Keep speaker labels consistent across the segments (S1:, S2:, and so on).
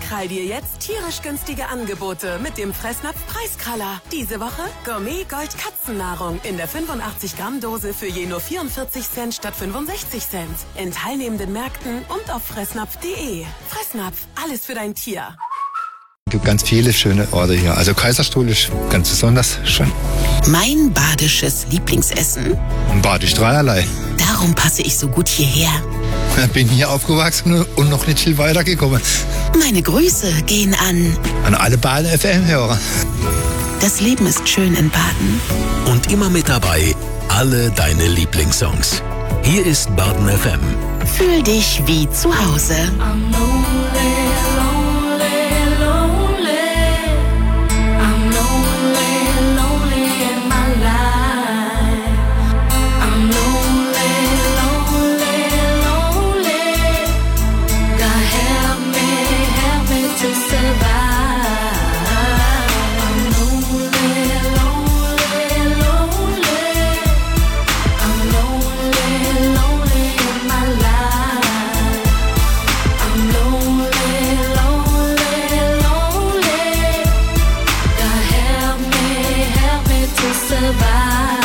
S1: Krall dir jetzt tierisch günstige Angebote mit dem Fressnapf Preiskraller. Diese Woche Gourmet Gold Katzennahrung in der 85 Gramm Dose für je nur 44 Cent statt 65 Cent. In teilnehmenden Märkten und auf fressnapf.de. Fressnapf, alles für dein Tier.
S2: Es gibt ganz viele schöne Orte hier. Also Kaiserstuhl ist ganz besonders schön.
S3: Mein badisches Lieblingsessen?
S2: Badisch dreierlei.
S3: Darum passe ich so gut hierher.
S2: Bin hier aufgewachsen und noch nicht viel weitergekommen.
S3: Meine Grüße gehen an
S2: alle Baden-FM-Hörer.
S3: Das Leben ist schön in Baden.
S4: Und immer mit dabei alle deine Lieblingssongs. Hier ist Baden FM.
S3: Fühl dich wie zu Hause.
S5: I'm lonely, lonely, lonely. I'm lonely, lonely in my life. I'm lonely, lonely, lonely. God help me to survive. I'm lonely, lonely, lonely. I'm lonely, lonely in my life. I'm lonely, lonely, lonely. God help me to survive.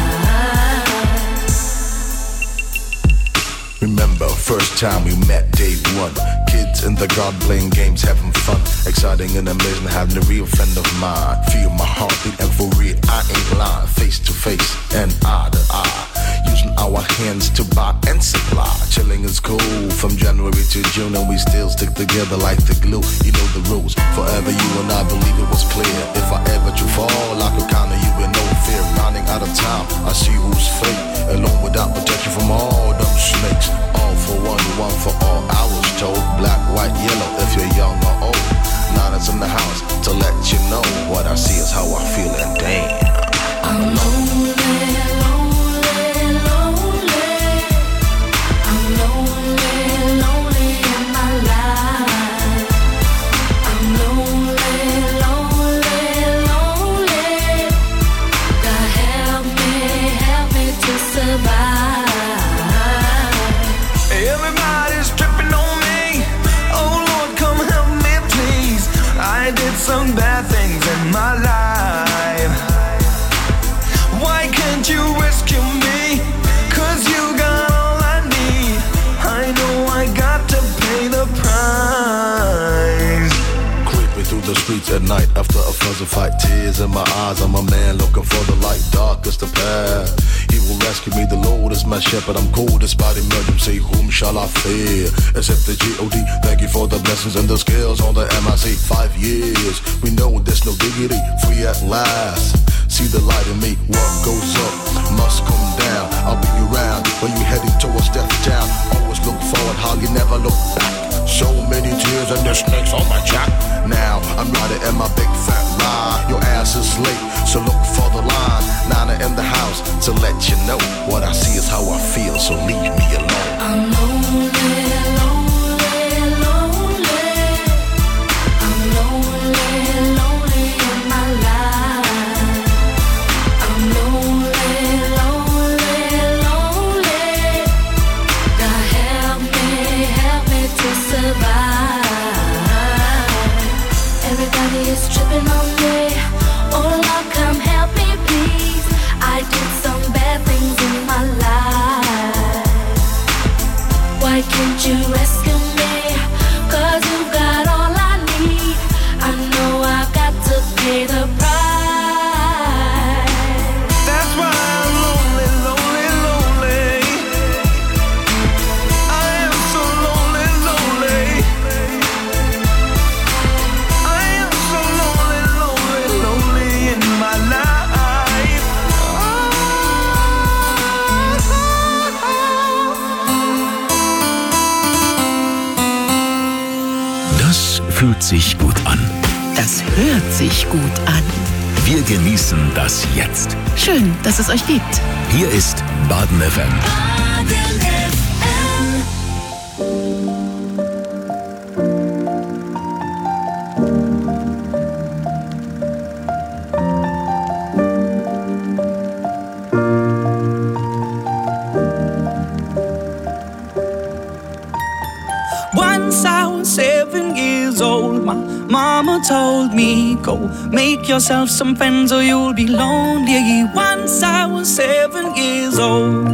S6: Remember, first time we met, day one. Kids in the garden playing games, having fun. Exciting and amazing, having a real friend of mine. Feel my heartbeat and for real, I ain't lying. Face to face and eye to eye. Using our hands to buy and supply. Chilling is cool from January to June, and we still stick together like the glue. You know the rules. Forever you and I believe it was clear. If I ever to fall, I could count on you with no fear. Running out of time, I see who's fake. Alone without protection from all them snakes. All for one, one for all. I was told black, white, yellow. If you're young or old, Nana's in the house to let you know what I see is how I feel, and damn, I'm lonely.
S7: Everybody's tripping on me. Oh Lord, come help me please. I did some bad things in my life. Why can't you rescue me? 'Cause you got all I need. I know I got to pay the price.
S6: Creeping through the streets at night after a fuzzy fight. Tears in my eyes, I'm a man looking for the light. Dark is the path. He will rescue me, the Lord is my shepherd. I'm cold despite emergency, whom shall I fear? Except the G.O.D. Thank you for the blessings and the skills on the MIC. 5 years, we know there's no dignity. Free at last, see the light in me. What goes up must come down. I'll be around when you're heading towards death town. Always look forward, how you never look back. So many tears and the snakes on my jack. Now I'm riding in my big fat ride. Your ass is late, so look for the line. Nana in the house to let you know what I see is how I feel. So leave me alone.
S5: I'm lonely, lonely, lonely. I'm lonely, lonely in my life. I'm lonely, lonely, lonely. God help me to survive. Everybody is tripping on me. Oh Lord, come help me please. I did some bad things in my life. Why can't you rescue me? 'Cause you got all I need. I know I've got to pay the price.
S7: That's why I'm lonely, lonely, lonely. I am so lonely, lonely. I am so lonely, lonely, lonely in my life.
S4: Das fühlt sich gut an.
S3: Das hört sich gut an.
S4: Wir genießen das jetzt.
S3: Schön, dass es euch gibt.
S4: Hier ist Baden FM.
S7: Once I was 7 years
S8: years old, my mama told me, go make yourself some friends or you'll be lonely. Once I was 7 years old.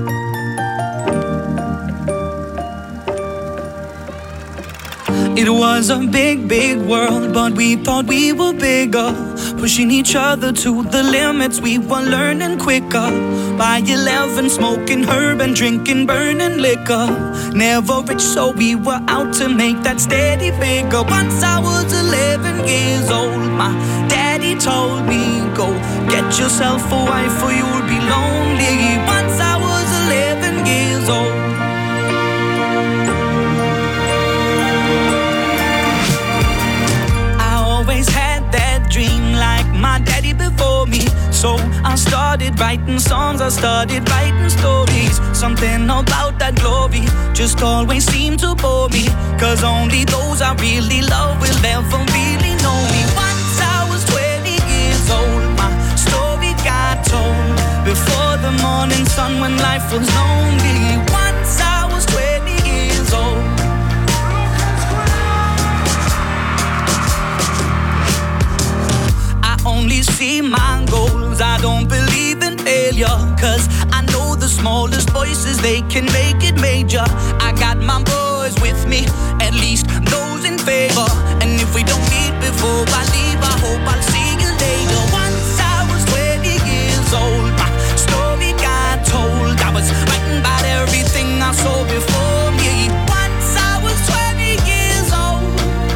S8: It was a big, big world, but we thought we were bigger, pushing each other to the limits. We were learning quicker. By 11, smoking herb and drinking burning liquor. Never rich, so we were out to make that steady figure. Once I was 11 years old, my daddy told me, go get yourself a wife or you'll be lonely. Once I was 11 years old. Like my daddy before me, so I started writing songs, I started writing stories. Something about that glory just always seemed to bore me, cause only those I really love will ever really know me. Once I was 20 years old, my story got told before the morning sun when life was lonely. Once I was 20 years old. Only see my goals, I don't believe in failure, cause I know the smallest voices, they can make it major. I got my boys with me, at least those in favor. And if we don't meet before I leave, I hope I'll see you later. Once I was 20 years old, my story got told. I was writing about everything I saw before me. Once I was 20 years old.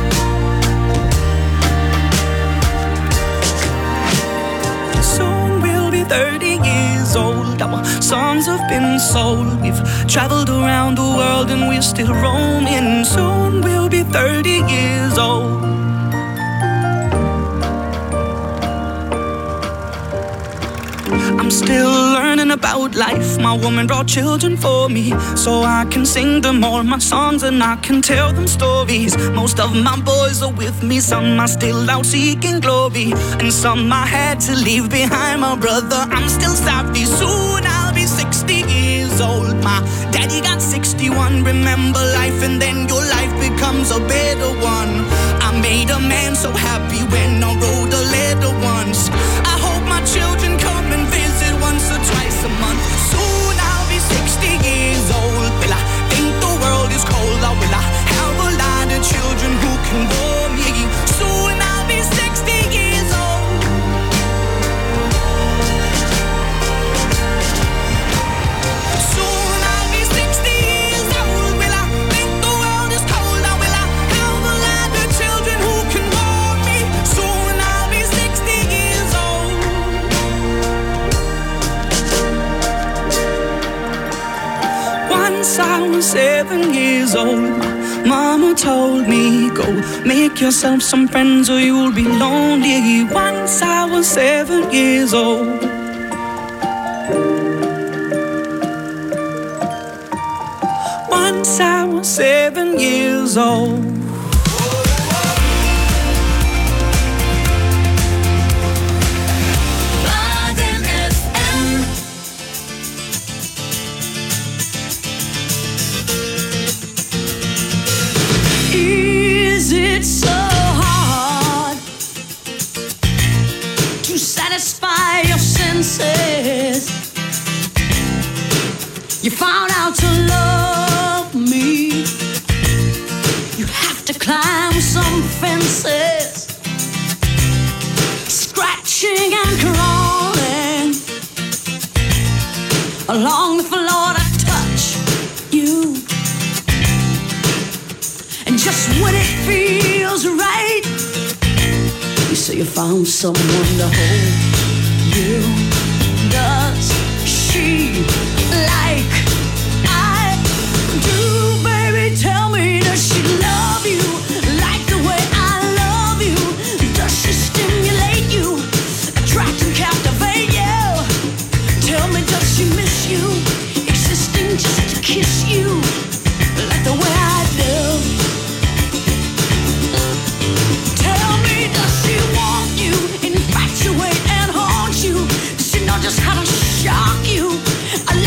S8: Soon we'll be 30 years old. Our songs have been sold. We've traveled around the world and we're still roaming. Soon we'll be 30 years old. I'm still learning about life. My woman brought children for me, so I can sing them all my songs and I can tell them stories. Most of my boys are with me, some are still out seeking glory, and some I had to leave behind. My brother, I'm still sorry. Soon I'll be 60 years old. My daddy got 61. Remember life and then your life becomes a better one. I made a man so happy when I wrote a letter once. I hope my children come and visit once or twice a month. Soon I'll be 60 years old. Will I think the world is cold, or will I have a lot of children who can warm me? Soon I'll be 60 years old. Soon I'll be 60 years old. Will I think the world is cold, or will I have a lot of children who can warm me? Soon I'll be 60 years old. Once I was 7 years old, my mama told me, go make yourself some friends or you'll be lonely. Once I was 7 years old. Once I was 7 years old. Is it so hard to satisfy your senses? You found out to love me. You have to climb some fences, scratching and crawling along the floor to touch you. And just when it feels right, you say you found someone to hold you. Does she like I do? Baby, tell me, does she love you like the way I love you? Does she stimulate you, attract and captivate you? Tell me, does she miss you, existing just to kiss you like the way I do? Tell me, does she want you, infatuate and haunt you? Does she know just how to shock you? I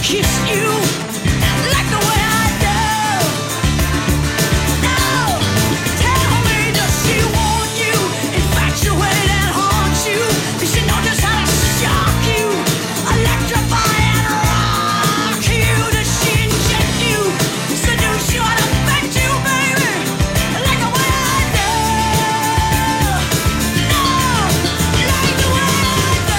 S8: kiss you like the way I do. Now, tell me, does she want you, infatuate and haunt you? Does she know just how to shock you, electrify and rock you? Does she inject you, seduce you and affect you, baby, like the way I do? No, like the way I do.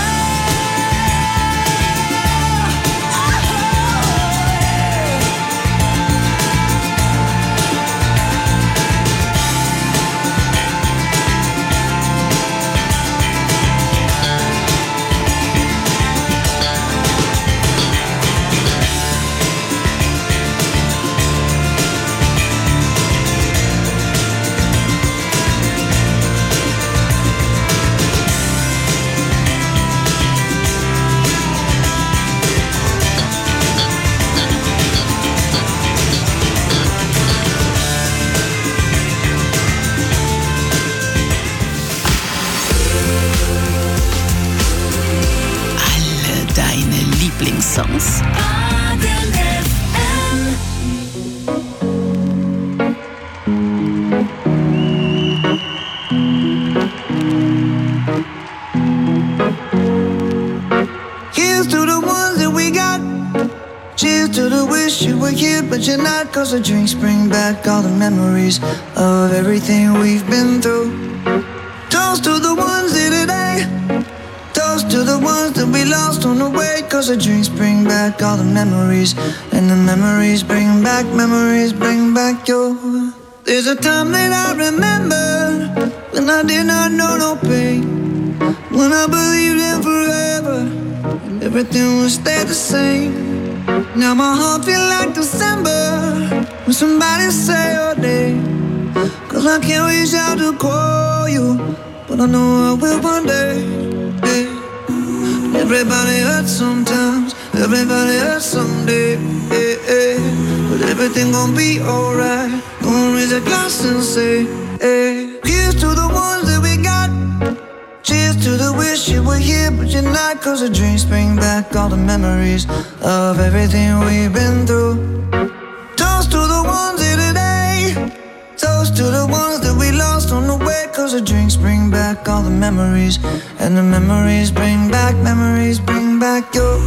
S3: Alle deine Lieblingssongs.
S9: Here's to the ones that we got. Cheers to the wish you were here, but you're not. Cause the drinks bring back all the memories of everything we've been through. Toast to the ones here today. Toast to the ones that we lost on the way. Cause the drinks bring back all the memories. And the memories bring back your. There's a time that I remember when I did not know no pain. When I believed in forever and everything would stay the same. Now my heart feel like December when somebody say your name. Cause I can't reach out to call you, but I know I will one day. Yeah. Everybody hurts sometimes, everybody hurts someday. Yeah, yeah. But everything gon' be alright. Gonna raise a glass and say, hey. Here's to the ones that we got. Cheers to the wish you were here, but you're not. Cause the drinks bring back all the memories of everything we've been through. Toast to the ones here today. Toast to the ones that we lost on the way. Cause the drinks bring back all the memories. And the memories bring back your.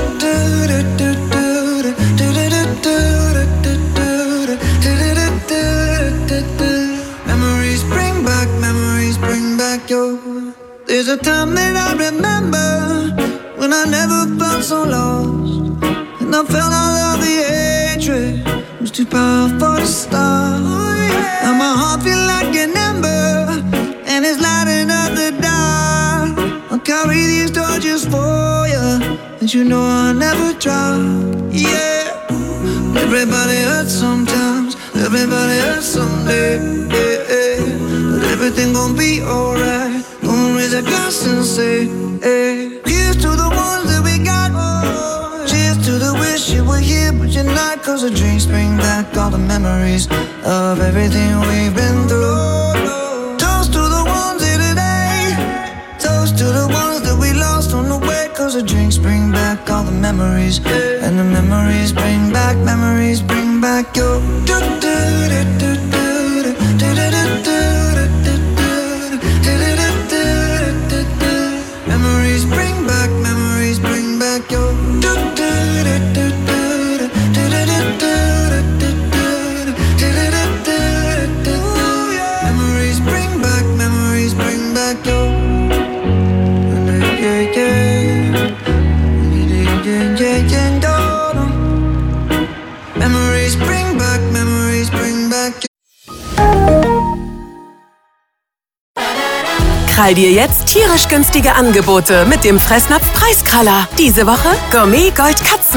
S9: Memories bring back your. There's a time that I remember when I never felt so lost. And I felt all of the hatred was too powerful to stop. Now my heart feel like an ember and it's lighting up the dark. I'll carry these torches for you, and you know I'll never drop. Yeah. Everybody hurts sometimes, everybody hurts someday. Yeah, yeah. But everything gon' be alright. Gonna raise a glass and say, hey. Here's to the ones that we got. Cheers to the wish you were here, but you're not. Cause the drinks bring back all the memories of everything we've been through. Toast to the ones here today. Toast to the ones that we lost on the way. Cause the drinks bring back all the memories. And the memories bring back your. Memories bring back your. Memories bring back your. Memories bring back your.
S1: Krall dir jetzt tierisch günstige Angebote mit dem Fressnapf Preiskraller. Diese Woche Gourmet Gold Katzen.